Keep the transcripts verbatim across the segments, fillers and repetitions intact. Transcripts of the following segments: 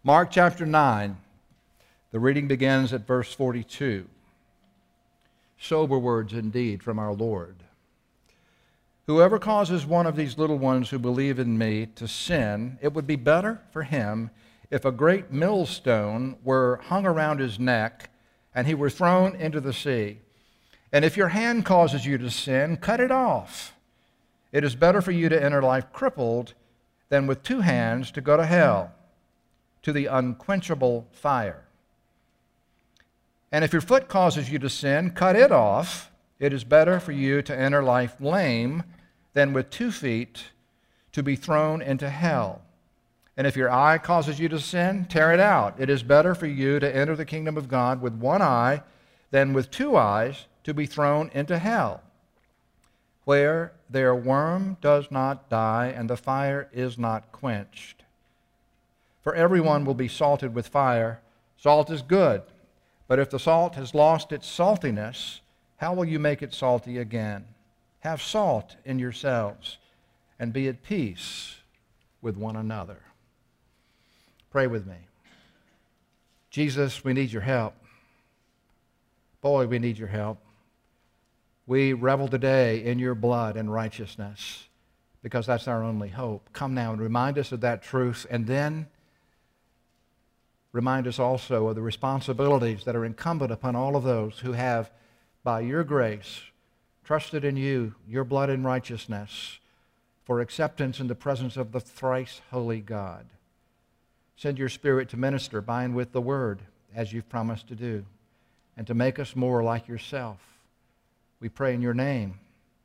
Mark chapter nine, the reading begins at verse forty-two. Sober words indeed from our Lord. Whoever causes one of these little ones who believe in me to sin, it would be better for him if a great millstone were hung around his neck and he were thrown into the sea. And if your hand causes you to sin, cut it off. It is better for you to enter life crippled than with two hands to go to hell, to the unquenchable fire. And if your foot causes you to sin, cut it off. It is better for you to enter life lame than with two feet to be thrown into hell. And if your eye causes you to sin, tear it out. It is better for you to enter the kingdom of God with one eye than with two eyes to be thrown into hell, where their worm does not die and the fire is not quenched. For everyone will be salted with fire. Salt is good, but if the salt has lost its saltiness, how will you make it salty again? Have salt in yourselves and be at peace with one another. Pray with me. Jesus, we need your help. Boy, we need your help. We revel today in your blood and righteousness because that's our only hope. Come now and remind us of that truth, and then remind us also of the responsibilities that are incumbent upon all of those who have, by your grace, trusted in you, your blood and righteousness, for acceptance in the presence of the thrice holy God. Send your Spirit to minister by and with the Word, as you've promised to do, and to make us more like yourself. We pray in your name.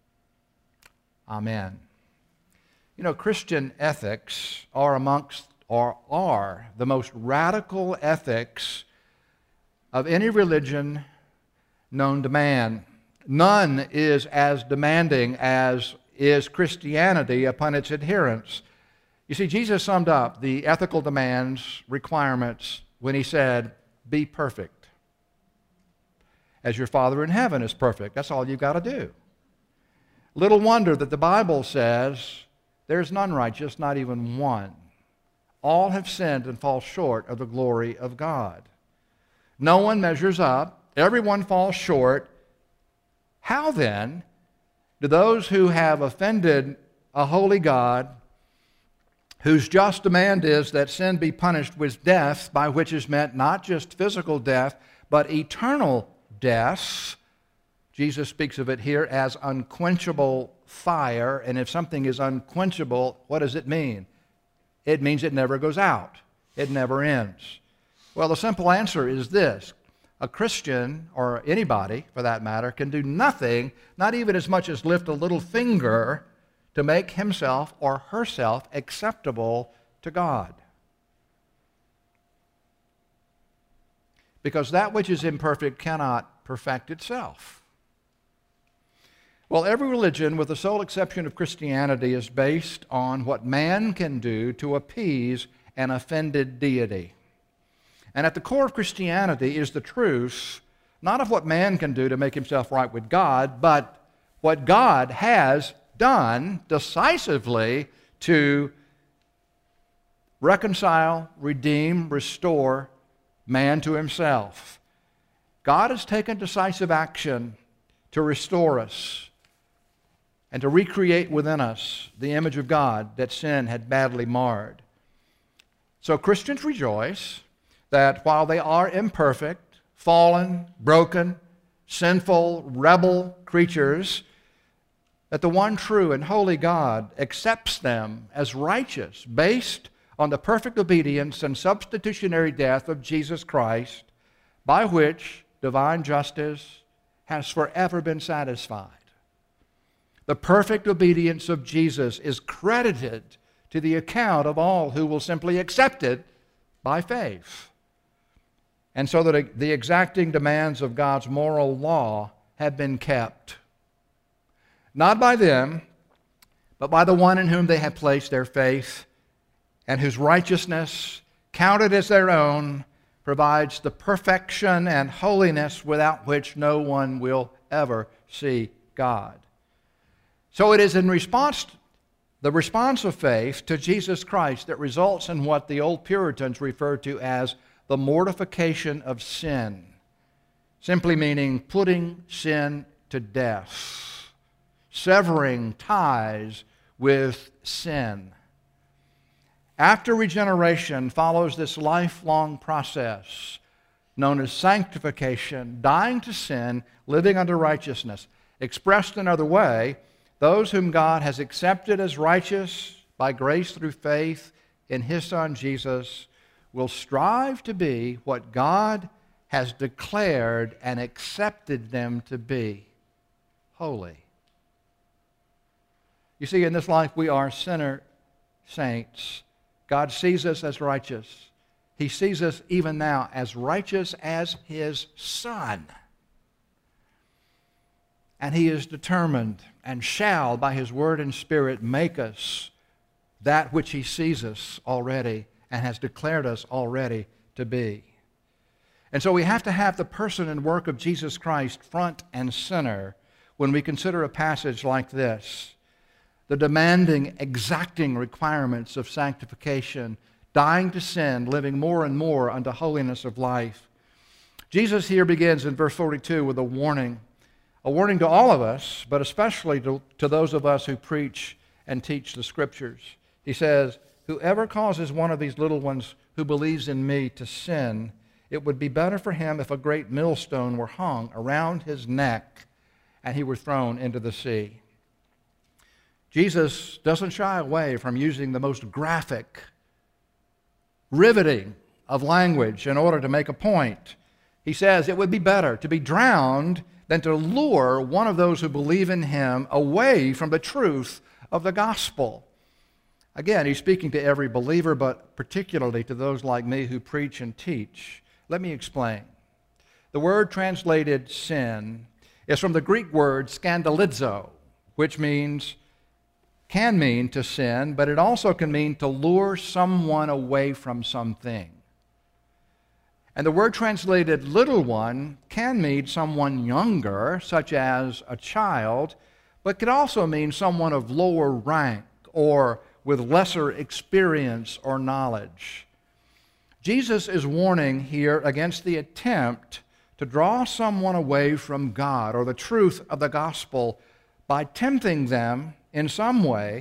Amen. You know, Christian ethics are amongst, or are the most radical ethics of any religion known to man. None is as demanding as is Christianity upon its adherents. You see, Jesus summed up the ethical demands, requirements, when he said, be perfect as your Father in heaven is perfect. That's all you've got to do. Little wonder that the Bible says there's none righteous, not even one. All have sinned and fall short of the glory of God. No one measures up. Everyone falls short. How then do those who have offended a holy God, whose just demand is that sin be punished with death, by which is meant not just physical death, but eternal death? Jesus speaks of it here as unquenchable fire. And if something is unquenchable, what does it mean? It means it never goes out. It never ends. Well, the simple answer is this. A Christian, or anybody for that matter, can do nothing, not even as much as lift a little finger, to make himself or herself acceptable to God. Because that which is imperfect cannot perfect itself. Well, every religion, with the sole exception of Christianity, is based on what man can do to appease an offended deity. And at the core of Christianity is the truth, not of what man can do to make himself right with God, but what God has done decisively to reconcile, redeem, restore man to himself. God has taken decisive action to restore us and to recreate within us the image of God that sin had badly marred. So Christians rejoice that while they are imperfect, fallen, broken, sinful, rebel creatures, that the one true and holy God accepts them as righteous based on the perfect obedience and substitutionary death of Jesus Christ, by which divine justice has forever been satisfied. The perfect obedience of Jesus is credited to the account of all who will simply accept it by faith. And so that the exacting demands of God's moral law have been kept. Not by them, but by the one in whom they have placed their faith, and whose righteousness, counted as their own, provides the perfection and holiness without which no one will ever see God. So it is in response the response of faith to Jesus Christ that results in what the old Puritans referred to as the mortification of sin, simply meaning putting sin to death, severing ties with sin. After regeneration follows this lifelong process known as sanctification, dying to sin, living unto righteousness. Expressed another way, those whom God has accepted as righteous by grace through faith in His Son Jesus will strive to be what God has declared and accepted them to be, holy. You see, in this life we are sinner saints. God sees us as righteous. He sees us even now as righteous as His Son. And He is determined and shall, by His Word and Spirit, make us that which He sees us already and has declared us already to be. And so we have to have the person and work of Jesus Christ front and center when we consider a passage like this. The demanding, exacting requirements of sanctification, dying to sin, living more and more unto holiness of life. Jesus here begins in verse forty-two with a warning. A warning to all of us, but especially to, to those of us who preach and teach the Scriptures. He says, "Whoever causes one of these little ones who believes in me to sin, it would be better for him if a great millstone were hung around his neck and he were thrown into the sea." Jesus doesn't shy away from using the most graphic, riveting of language in order to make a point. He says it would be better to be drowned than to lure one of those who believe in Him away from the truth of the gospel. Again, He's speaking to every believer, but particularly to those like me who preach and teach. Let me explain. The word translated sin is from the Greek word scandalizo, which means can mean to sin, but it also can mean to lure someone away from something. And the word translated little one can mean someone younger, such as a child, but could also mean someone of lower rank or with lesser experience or knowledge. Jesus is warning here against the attempt to draw someone away from God or the truth of the gospel by tempting them in some way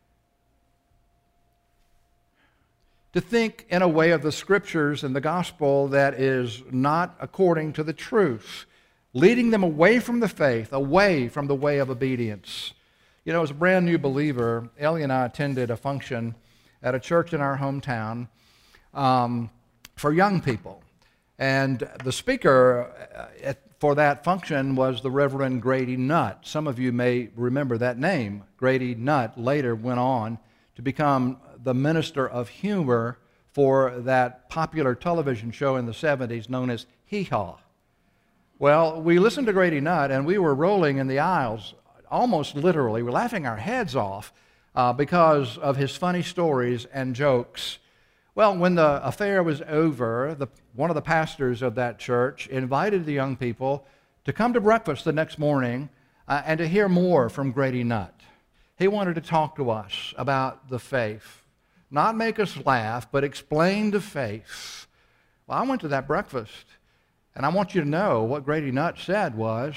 to think in a way of the Scriptures and the gospel that is not according to the truth, leading them away from the faith, away from the way of obedience. You know, as a brand new believer, Ellie and I attended a function at a church in our hometown um, for young people. And the speaker at, for that function was the Reverend Grady Nutt. Some of you may remember that name. Grady Nutt later went on to become the minister of humor for that popular television show in the seventies known as Hee Haw. Well, we listened to Grady Nutt and we were rolling in the aisles, almost literally. We're laughing our heads off uh, because of his funny stories and jokes. Well, when the affair was over, the, one of the pastors of that church invited the young people to come to breakfast the next morning uh, and to hear more from Grady Nutt. He wanted to talk to us about the faith, not make us laugh, but explain the faith. Well, I went to that breakfast, and I want you to know what Grady Nutt said was,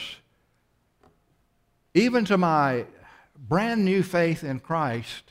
even to my brand new faith in Christ,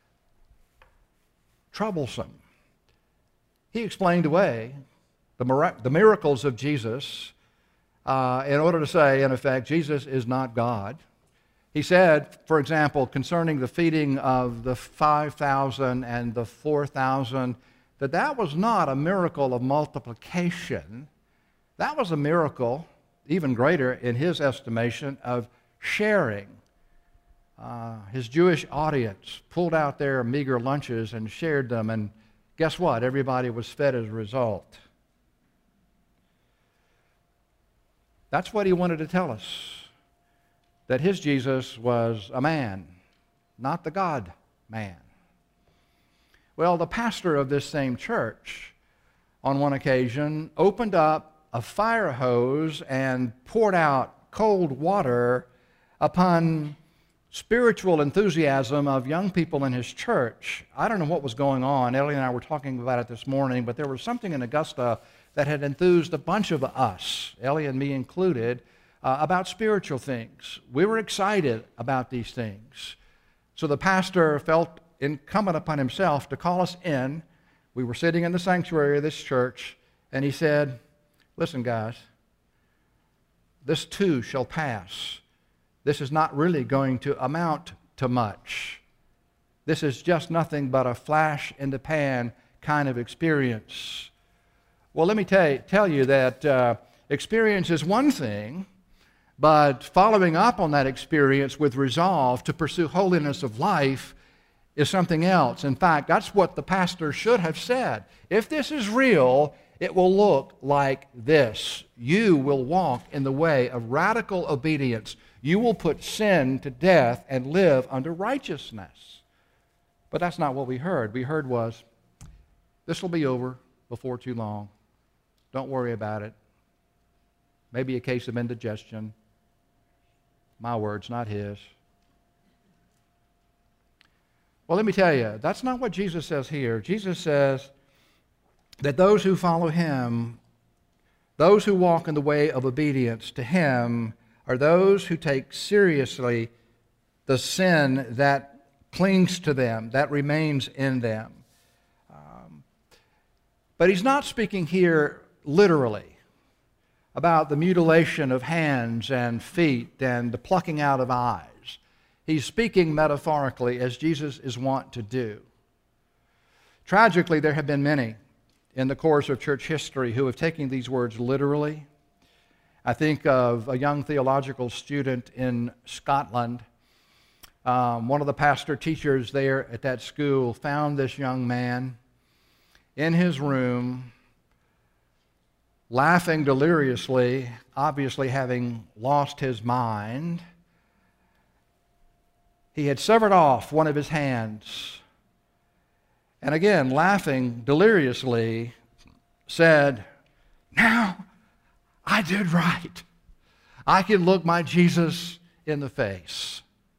troublesome. He explained away the, mirac- the miracles of Jesus uh, in order to say, in effect, Jesus is not God. He said, for example, concerning the feeding of the five thousand and the four thousand, that that was not a miracle of multiplication. That was a miracle, even greater in his estimation, of sharing. Uh, his Jewish audience pulled out their meager lunches and shared them, and guess what? Everybody was fed as a result. That's what he wanted to tell us, that his Jesus was a man, not the God-man. Well, the pastor of this same church, on one occasion, opened up a fire hose and poured out cold water upon spiritual enthusiasm of young people in his church. I don't know what was going on. Ellie and I were talking about it this morning, but there was something in Augusta that had enthused a bunch of us, Ellie and me included, uh, about spiritual things. We were excited about these things. So the pastor felt incumbent upon himself to call us in. We were sitting in the sanctuary of this church, and he said, "Listen, guys, this too shall pass. This is not really going to amount to much. This is just nothing but a flash in the pan kind of experience." Well, let me tell, tell you that uh, experience is one thing, but following up on that experience with resolve to pursue holiness of life is something else. In fact, that's what the pastor should have said. If this is real, it will look like this. You will walk in the way of radical obedience. You will put sin to death and live under righteousness. But that's not what we heard. We heard was, this will be over before too long. Don't worry about it. Maybe a case of indigestion. My words, not his. Well, let me tell you, that's not what Jesus says here. Jesus says that those who follow him, those who walk in the way of obedience to him, are those who take seriously the sin that clings to them, that remains in them. Um, but he's not speaking here literally about the mutilation of hands and feet and the plucking out of eyes. He's speaking metaphorically, as Jesus is wont to do. Tragically, there have been many in the course of church history who have taken these words literally. I think of a young theological student in Scotland. Um, one of the pastor teachers there at that school found this young man in his room, laughing deliriously, obviously having lost his mind. He had severed off one of his hands, and again, laughing deliriously, said, "Now I did right. I can look my Jesus in the face."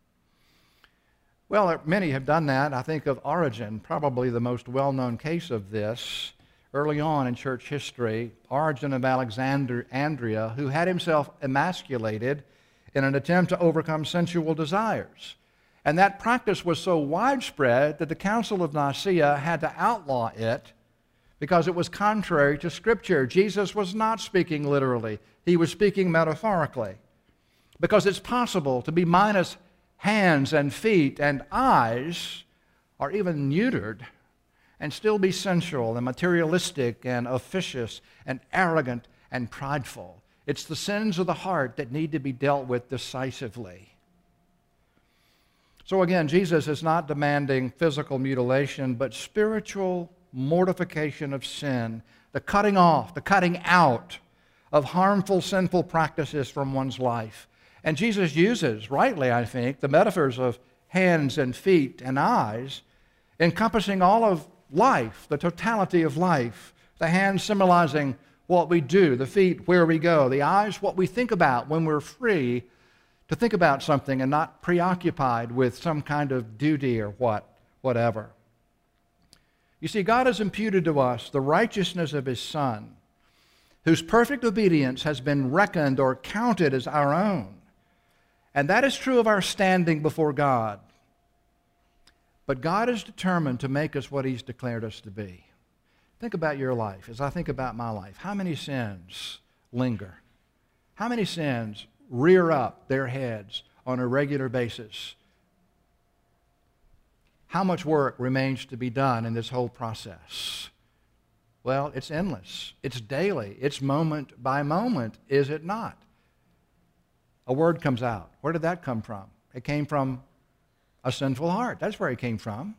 Well, many have done that. I think of Origen, probably the most well-known case of this. Early on in church history, Origen of Alexandria, who had himself emasculated in an attempt to overcome sensual desires. And that practice was so widespread that the Council of Nicaea had to outlaw it because it was contrary to Scripture. Jesus was not speaking literally. He was speaking metaphorically. Because it's possible to be minus hands and feet and eyes, or even neutered, and still be sensual and materialistic and officious and arrogant and prideful. It's the sins of the heart that need to be dealt with decisively. So again, Jesus is not demanding physical mutilation, but spiritual mortification of sin, the cutting off, the cutting out of harmful, sinful practices from one's life. And Jesus uses, rightly I think, the metaphors of hands and feet and eyes, encompassing all of life, the totality of life. The hands symbolizing what we do, the feet where we go, the eyes what we think about when we're free to think about something and not preoccupied with some kind of duty or what, whatever. You see, God has imputed to us the righteousness of His Son, whose perfect obedience has been reckoned or counted as our own. And that is true of our standing before God. But God is determined to make us what He's declared us to be. Think about your life. As I think about my life, how many sins linger? How many sins rear up their heads on a regular basis? How much work remains to be done in this whole process? Well, it's endless. It's daily. It's moment by moment, is it not? A word comes out. Where did that come from? It came from a sinful heart. That's where it came from.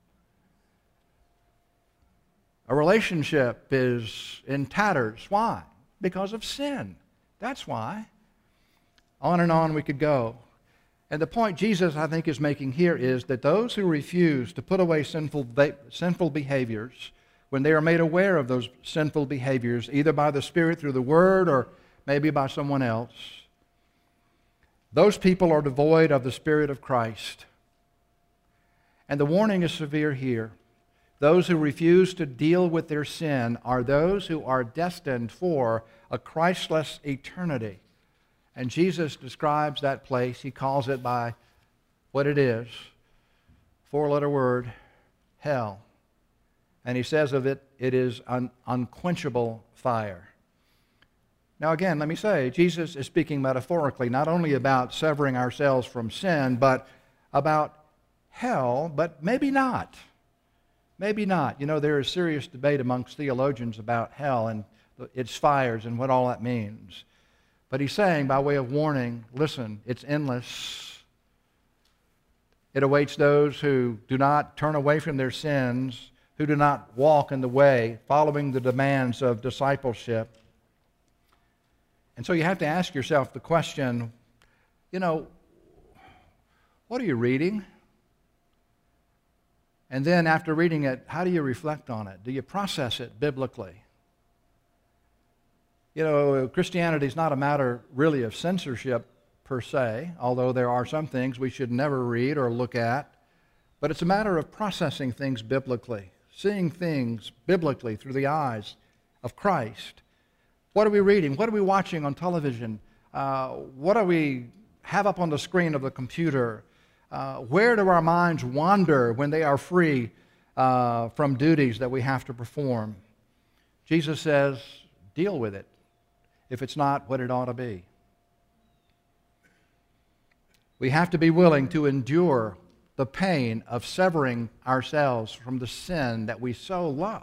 A relationship is in tatters. Why? Because of sin. That's why. On and on we could go. And the point Jesus, I think, is making here is that those who refuse to put away sinful, sinful behaviors, when they are made aware of those sinful behaviors, either by the Spirit through the Word or maybe by someone else, Those people are devoid of the Spirit of Christ. And the warning is severe here. Those who refuse to deal with their sin are those who are destined for a Christless eternity. And Jesus describes that place. He calls it by what it is. Four-letter word, hell. And he says of it, it is an unquenchable fire. Now again, let me say, Jesus is speaking metaphorically, not only about severing ourselves from sin, but about hell, but maybe not. Maybe not. You know, there is serious debate amongst theologians about hell and its fires and what all that means. But he's saying, by way of warning, listen, it's endless. It awaits those who do not turn away from their sins, who do not walk in the way, following the demands of discipleship. And so you have to ask yourself the question, you know, what are you reading? And then after reading it, how do you reflect on it? Do you process it biblically? You know, Christianity is not a matter really of censorship per se, although there are some things we should never read or look at. But it's a matter of processing things biblically, seeing things biblically through the eyes of Christ. What are we reading? What are we watching on television? Uh, what do we have up on the screen of the computer? Uh, where do our minds wander when they are free uh, from duties that we have to perform? Jesus says, deal with it if it's not what it ought to be. We have to be willing to endure the pain of severing ourselves from the sin that we so love.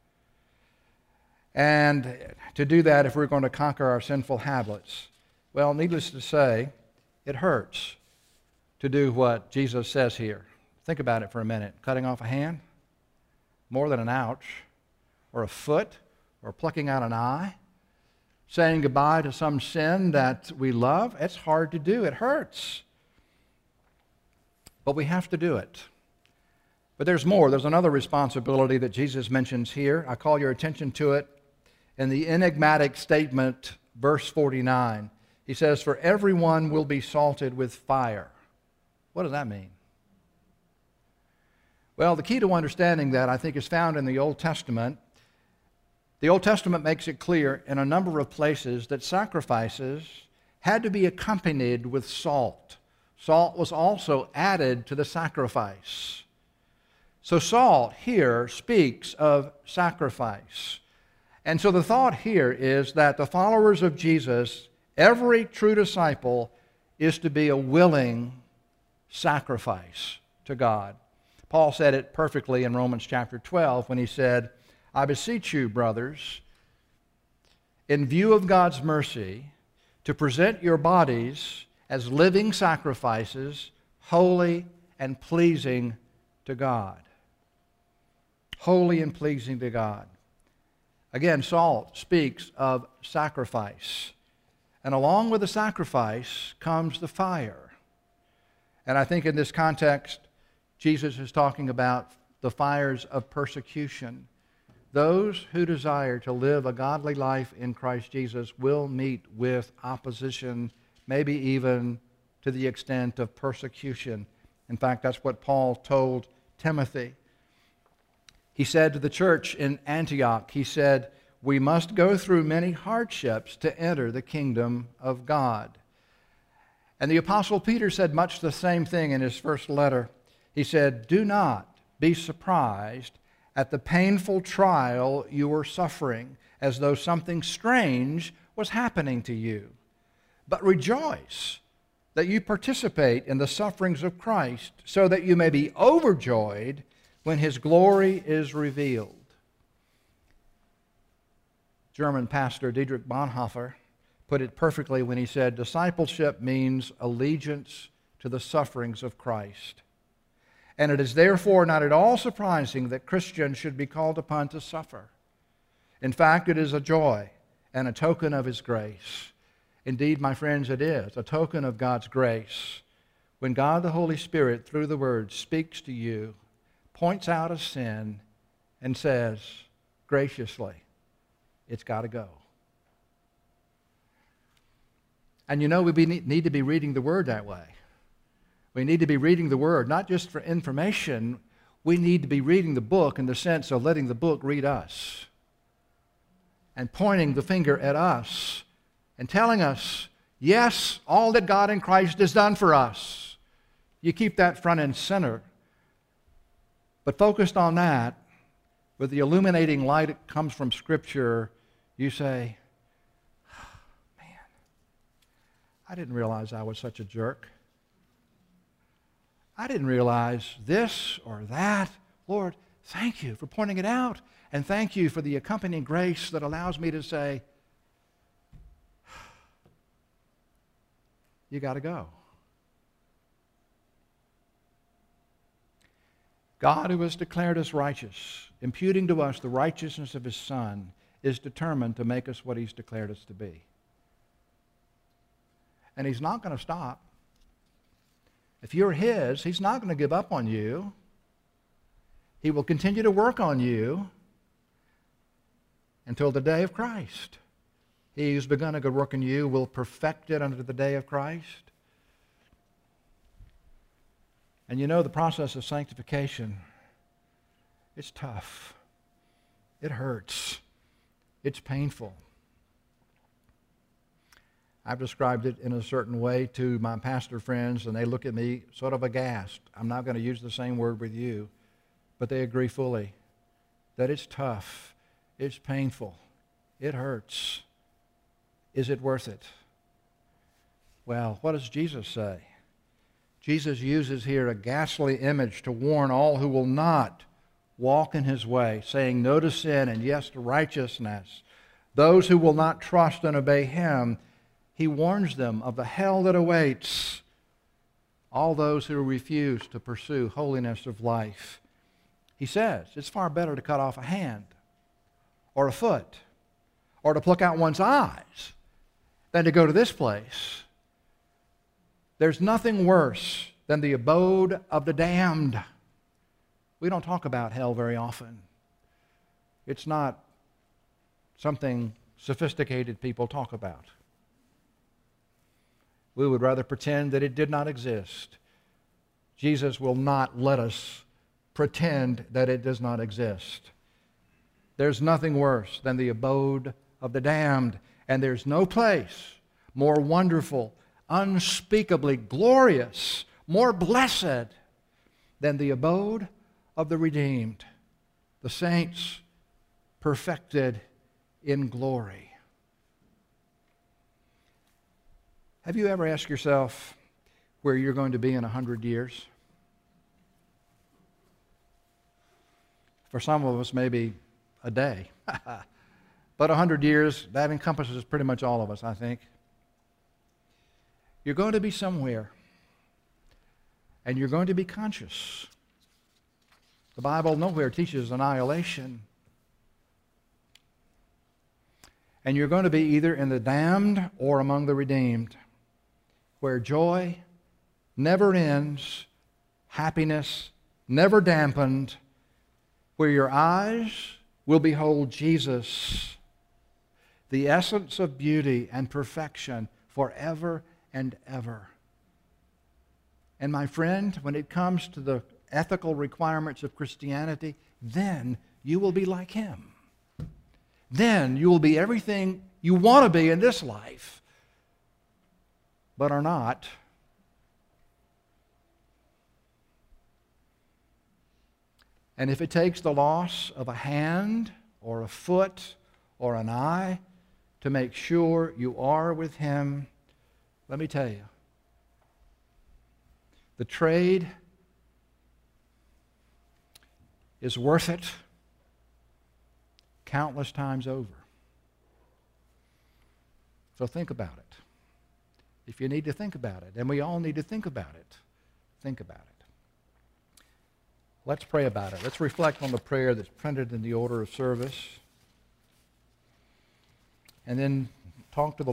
And to do that, if we're going to conquer our sinful habits, well, needless to say, it hurts to do what Jesus says here. Think about it for a minute. Cutting off a hand, more than an ouch, or a foot, or plucking out an eye, saying goodbye to some sin that we love, it's hard to do. It hurts. But we have to do it. But there's more. There's another responsibility that Jesus mentions here. I call your attention to it in the enigmatic statement, verse forty-nine. He says, "For everyone will be salted with fire." What does that mean? Well, the key to understanding that, I think, is found in the Old Testament. The Old Testament makes it clear in a number of places that sacrifices had to be accompanied with salt. Salt was also added to the sacrifice. So salt here speaks of sacrifice. And so the thought here is that the followers of Jesus, every true disciple, is to be a willing sacrifice to God. Paul said it perfectly in Romans chapter twelve when he said, "I beseech you, brothers, in view of God's mercy, to present your bodies as living sacrifices, holy and pleasing to God." Holy and pleasing to God. Again, salt speaks of sacrifice. And along with the sacrifice comes the fire. And I think in this context, Jesus is talking about the fires of persecution. Those who desire to live a godly life in Christ Jesus will meet with opposition, maybe even to the extent of persecution. In fact, that's what Paul told Timothy. He said to the church in Antioch, he said, "We must go through many hardships to enter the kingdom of God." And the Apostle Peter said much the same thing in his first letter. He said, "Do not be surprised at the painful trial you are suffering, as though something strange was happening to you. But rejoice that you participate in the sufferings of Christ, so that you may be overjoyed when His glory is revealed." German pastor Dietrich Bonhoeffer put it perfectly when he said, "Discipleship means allegiance to the sufferings of Christ. And it is therefore not at all surprising that Christians should be called upon to suffer. In fact, it is a joy and a token of His grace. Indeed, my friends, it is a token of God's grace when God the Holy Spirit, through the Word, speaks to you, points out a sin, and says graciously, it's got to go. And you know, we be, need to be reading the Word that way. We need to be reading the Word, not just for information. We need to be reading the book in the sense of letting the book read us and pointing the finger at us and telling us, yes, all that God in Christ has done for us. You keep that front and center. But focused on that, with the illuminating light that comes from Scripture, you say, oh, man, I didn't realize I was such a jerk. I didn't realize this or that. Lord, thank you for pointing it out. And thank you for the accompanying grace that allows me to say, you got to go. God, who has declared us righteous, imputing to us the righteousness of His Son, is determined to make us what He's declared us to be. And He's not going to stop. If you're His, He's not going to give up on you. He will continue to work on you until the day of Christ. He who's begun a good work in you will perfect it unto the day of Christ. And you know, the process of sanctification, it's tough. It hurts. It's painful. I've described it in a certain way to my pastor friends, and they look at me sort of aghast. I'm not going to use the same word with you, but they agree fully that it's tough. It's painful. It hurts. Is it worth it? Well, what does Jesus say? Jesus uses here a ghastly image to warn all who will not walk in His way, saying no to sin and yes to righteousness. Those who will not trust and obey Him, He warns them of the hell that awaits all those who refuse to pursue holiness of life. He says it's far better to cut off a hand or a foot or to pluck out one's eyes than to go to this place. There's nothing worse than the abode of the damned. We don't talk about hell very often. It's not something sophisticated people talk about. We would rather pretend that it did not exist. Jesus will not let us pretend that it does not exist. There's nothing worse than the abode of the damned, and there's no place more wonderful, unspeakably glorious, more blessed than the abode of the redeemed, the saints perfected in glory. Have you ever asked yourself where you're going to be in a hundred years? For some of us, maybe a day. But a hundred years, that encompasses pretty much all of us, I think. You're going to be somewhere, and you're going to be conscious. The Bible nowhere teaches annihilation. And you're going to be either in the damned or among the redeemed, where joy never ends, happiness never dampened, where your eyes will behold Jesus, the essence of beauty and perfection forever and ever. And my friend, when it comes to the ethical requirements of Christianity, then you will be like Him. Then you will be everything you want to be in this life, but are not. And if it takes the loss of a hand or a foot or an eye to make sure you are with Him, let me tell you, the trade is worth it countless times over. So think about it. If you need to think about it, and we all need to think about it, think about it. Let's pray about it. Let's reflect on the prayer that's printed in the order of service, and then talk to the